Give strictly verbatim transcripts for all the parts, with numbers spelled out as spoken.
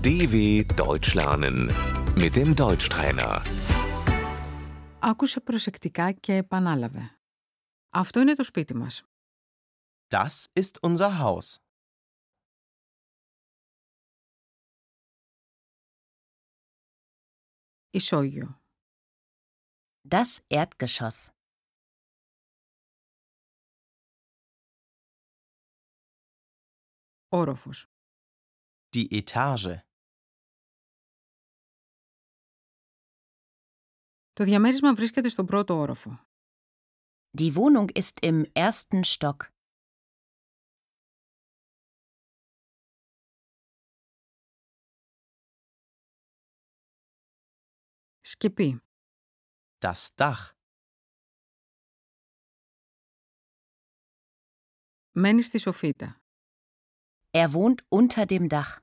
D W Deutsch lernen mit dem Deutschtrainer. Άκουσε προσεκτικά και επανάλαβε. Αυτό είναι το σπίτι μας. Das ist unser Haus. Ισόγειο. Das Erdgeschoss. Όροφος. Die Etage. Το διαμέρισμα βρίσκεται στον πρώτο όροφο. Die Wohnung ist im ersten Stock. Σκεπή. Das Dach. Μένει στη σοφίτα. Er wohnt unter dem Dach.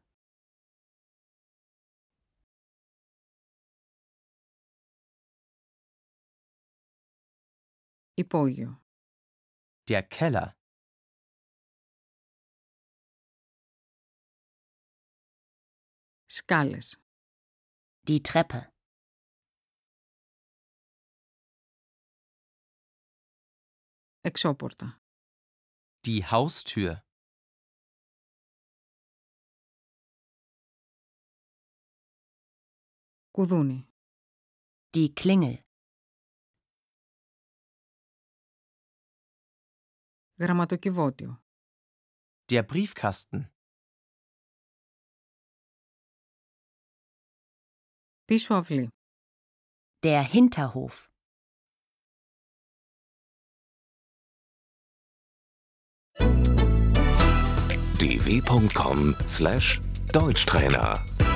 Υπόγειο. Der Keller. Σκάλες. Die Treppe. Εξώπορτα. Die Haustür. Κουδούνι. Die Klingel. Γραμματοκιβώτιο. Der Briefkasten. Πίσω αυλή. Der Hinterhof. d w punkt com slash Deutschtrainer